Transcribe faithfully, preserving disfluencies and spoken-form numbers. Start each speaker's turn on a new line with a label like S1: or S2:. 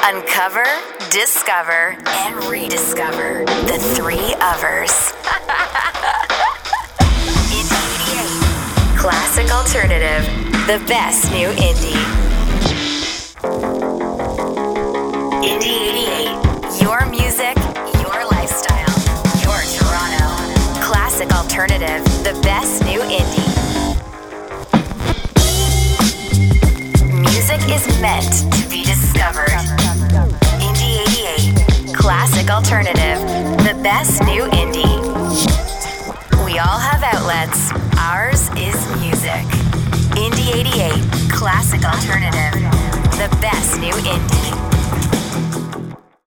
S1: Uncover, discover, and rediscover the three others. Indie eighty-eight. Classic alternative. The best new indie. Indie eighty-eight. Your music, your lifestyle, your Toronto. Classic alternative. The best new indie. Music is meant to be discovered. Indie eighty-eight. Classic alternative. The best new indie. We all have outlets. Ours is music. Indie eighty-eight. Classic alternative. The best new indie.